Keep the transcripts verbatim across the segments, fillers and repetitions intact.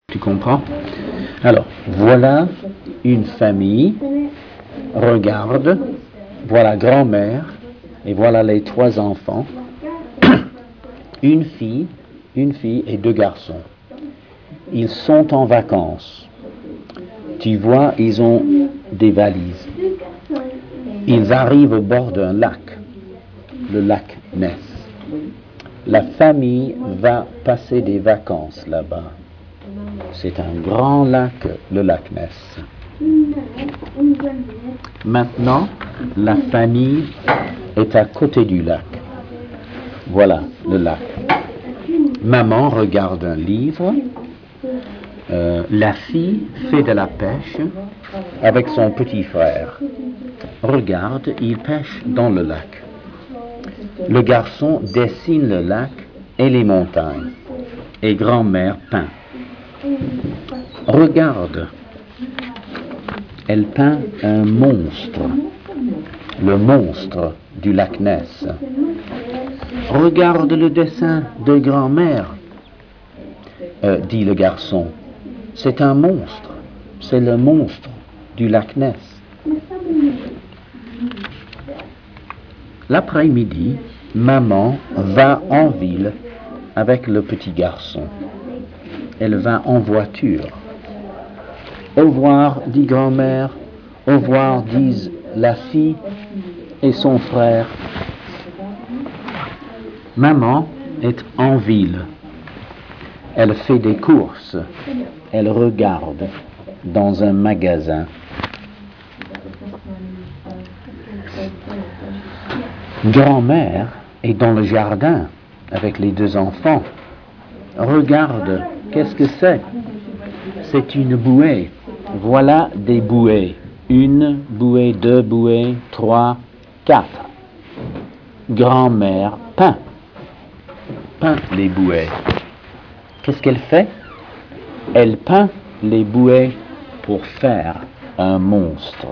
Tu comprends? Alors, voilà une famille. Regarde, voilà grand-mère, et voilà les trois enfants. Une fille, une fille et deux garçons. Ils sont en vacances. Tu vois, ils ont des valises. Ils arrivent au bord d'un lac, le lac Ness. La famille va passer des vacances là-bas. C'est un grand lac, le lac Ness. Maintenant, la famille est à côté du lac. Voilà le lac. Maman regarde un livre. Euh, la fille fait de la pêche avec son petit frère. Regarde, il pêche dans le lac. Le garçon dessine le lac et les montagnes. Et grand-mère peint. Regarde, elle peint un monstre, le monstre du lac Ness. Regarde le dessin de grand-mère, euh, dit le garçon. C'est un monstre, c'est le monstre du lac Ness. L'après-midi, maman va en ville avec le petit garçon. Elle va en voiture. Au revoir, dit grand-mère. Au revoir, disent la fille et son frère. Maman est en ville. Elle fait des courses. Elle regarde dans un magasin. Grand-mère est dans le jardin avec les deux enfants. Regarde, qu'est-ce que c'est? C'est une bouée. Voilà des bouées. Une bouée, deux bouées, trois, quatre. Grand-mère peint. Peint les bouées. Qu'est-ce qu'elle fait? Elle peint les bouées pour faire un monstre.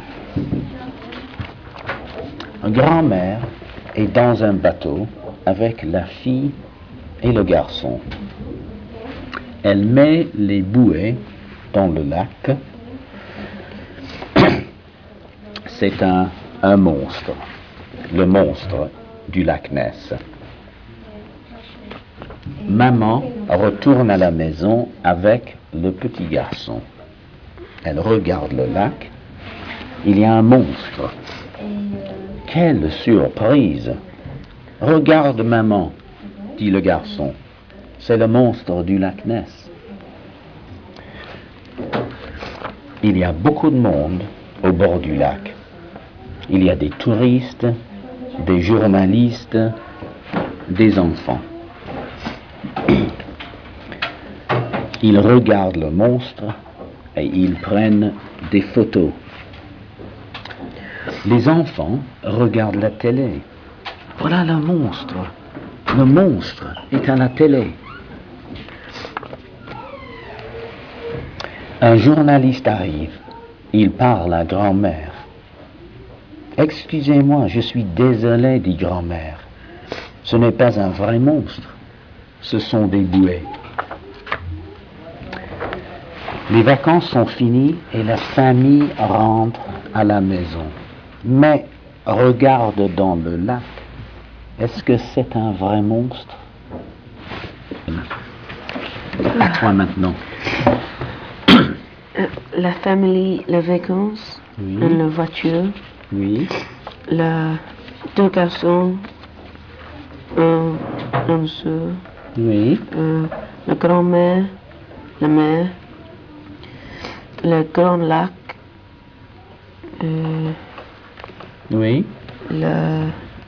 Grand-mère est dans un bateau avec la fille et le garçon. Elle met les bouées dans le lac. C'est un, un monstre, le monstre du lac Ness. Maman retourne à la maison avec le petit garçon. Elle regarde le lac. Il y a un monstre. Quelle surprise! Regarde, maman, dit le garçon. C'est le monstre du lac Ness. Il y a beaucoup de monde au bord du lac. Il y a des touristes, des journalistes, des enfants. Ils regardent le monstre et ils prennent des photos. Les enfants regardent la télé. Voilà le monstre. Le monstre est à la télé. Un journaliste arrive. Il parle à grand-mère. Excusez-moi, je suis désolé, dit grand-mère. Ce n'est pas un vrai monstre. Ce sont des bouées. Les vacances sont finies et la famille rentre à la maison. Mais regarde dans le lac. Est-ce que c'est un vrai monstre? À toi maintenant. La famille, les vacances, Oui. la voiture, Oui. la, deux garçons, un, une soeur, Oui. euh, la grand-mère, la mère, le grand lac, euh, Oui. le,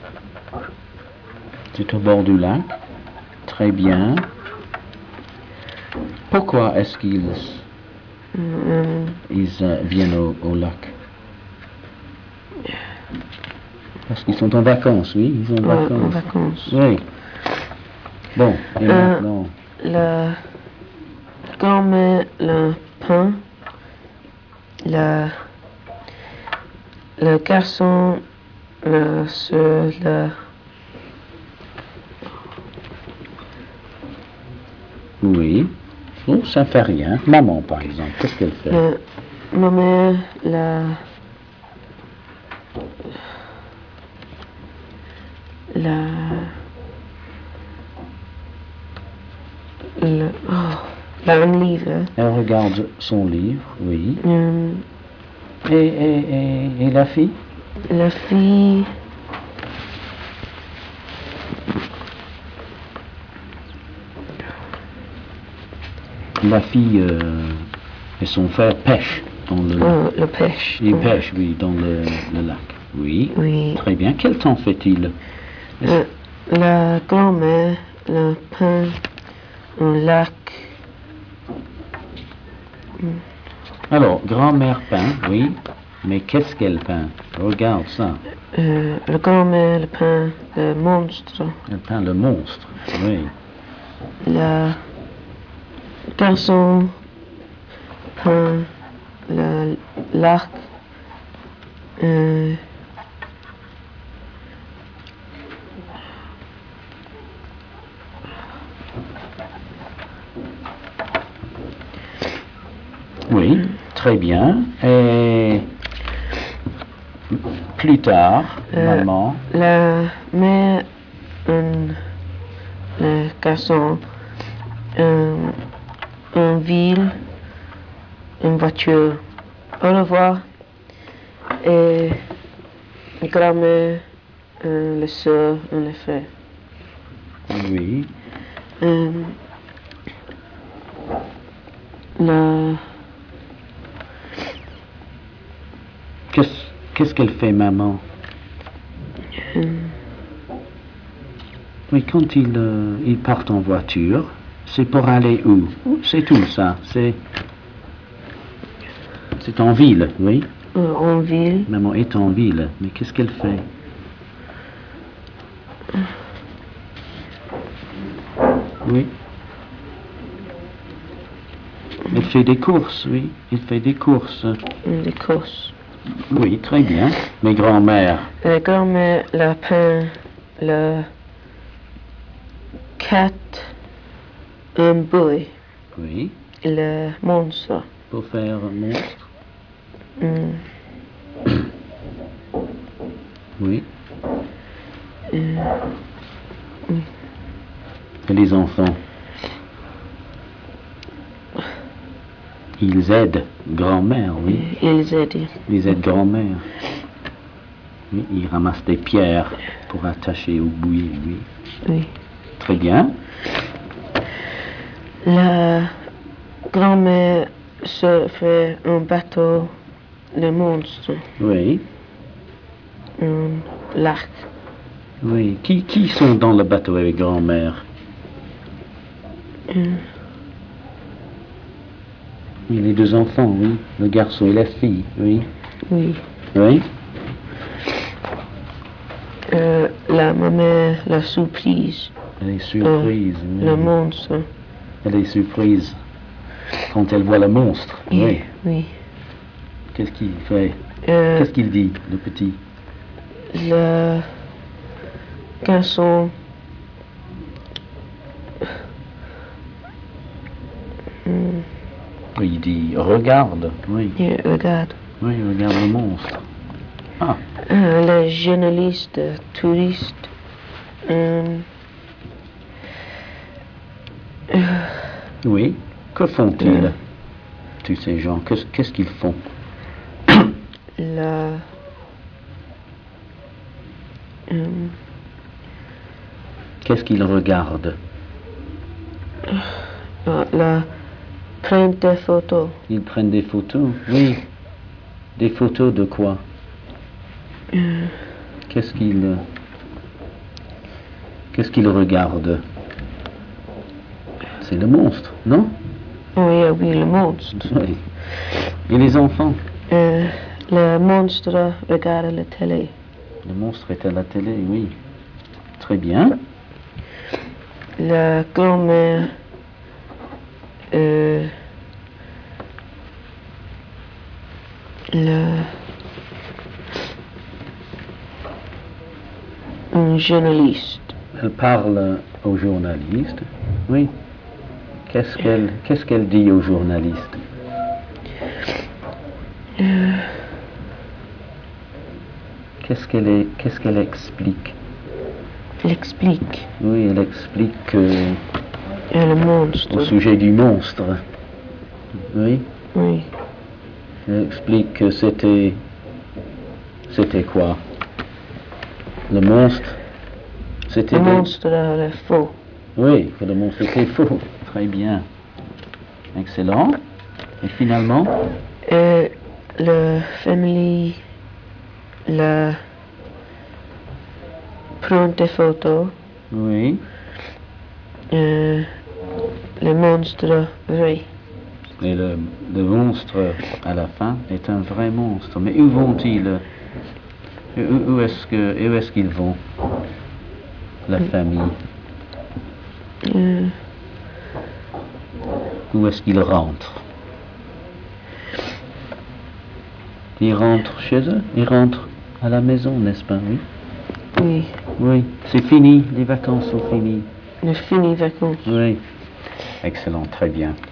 C'est au bord du lac. Très bien. Pourquoi est-ce qu'ils euh, ils, euh, viennent au, au lac? Parce qu'ils sont en vacances, oui, ils sont en ouais, vacances. en vacances. Oui. Bon, et Euh, maintenant? La grand-mère, le pain, le, le garçon, le soeur, le, Oui. Oh, ça fait rien. Maman, par exemple, qu'est-ce qu'elle fait? La, ma mère, la, la, la, oh, la un livre. Elle regarde son livre, oui. Euh, Et, et, et, et la fille? la fille, La fille euh, et son frère pêchent dans le lac. oh, la pêche. Ils Oh, pêchent, oui, dans le, le lac. Oui. oui. Très bien. Quel temps fait-il? Euh, la grand-mère, la peint un lac. Alors, grand-mère peint, oui. Mais qu'est-ce qu'elle peint? Regarde ça. Euh, la grand-mère, le peint le monstre. Elle peint le monstre, oui. La garçon peint le lac. Euh, Oui, très bien. Et plus tard, Euh, maman, la mère, un, le garçon, un, une ville, une voiture. Au revoir. Et la grand-mère, euh, le soeur, et le frère. oui. Euh, la, Qu'est-ce qu'est-ce qu'elle fait, maman? euh, Oui, quand ils, euh, ils partent en voiture, c'est pour aller où? C'est tout ça. C'est c'est en ville, oui. euh, en ville. Maman est en ville, mais qu'est-ce qu'elle fait? Oui. Elle fait des courses, oui. Elle fait des courses. Des courses. Oui, très bien. Mes grands-mères. La grand-mère, la peint, le cat, un boy, Oui. le monstre. Pour faire un monstre. Hum, Oui. euh, Et les enfants. Ils aident grand-mère, oui. ils aident. Ils aident grand-mère. Oui, ils ramassent des pierres pour attacher au bouillie, oui. Oui. Très bien. La grand-mère se fait un bateau, le monstre, Oui. un lac. Oui. Qui, qui sont dans le bateau avec grand-mère? Hum, Oui, les deux enfants, oui. Le garçon et la fille, oui. oui. Oui. Euh, la maman, la surprise, Elle est surprise, oui. le monstre. Elle est surprise quand elle voit le monstre. Oui. Oui. Qu'est-ce qu'il fait? Euh, Qu'est-ce qu'il dit, le petit? le garçon, hum, Oui, il dit regarde. Oui. il regarde. Oui, regarde le monstre. Ah, Euh, le journaliste, touriste, hum, euh, oui. Que font-ils, Euh. tous ces gens? Qu'est-ce qu'est-ce qu'ils font? la, hum, Qu'est-ce qu'ils regardent? la, la prendre des photos. Ils prennent des photos? Oui. Des photos de quoi? Euh, Qu'est-ce qu'ils... Qu'est-ce qu'ils regardent? C'est le monstre, non? oui, oui, le monstre. Oui. Et les enfants? Euh, le monstre regarde la télé. Le monstre est à la télé, oui. Très bien. La grand-mère, euh, le, un journaliste. Elle parle au journaliste. Oui. Qu'est-ce qu'elle qu'est-ce qu'elle dit aux journalistes? Euh, Qu'est-ce qu'elle est- qu'est-ce qu'elle explique? elle explique Oui, elle explique euh, euh, le monstre. au sujet du monstre. Oui, Oui. elle explique que c'était... C'était quoi? Le monstre? C'était Le des- monstre est faux. Oui, que le monstre était faux. Très bien. Excellent. Et finalement? Et la famille la prend des photos. Oui. Euh, le monstre vrai. Et le, le monstre, à la fin, est un vrai monstre. Mais où vont-ils? Où, où est-ce que, où est-ce qu'ils vont? La famille. Euh, Où est-ce qu'ils rentrent? Ils rentrent chez eux? Ils rentrent à la maison, n'est-ce pas? Oui. oui. Oui. C'est fini. Les vacances sont finies. Le fini vacances. Oui. Excellent. Très bien.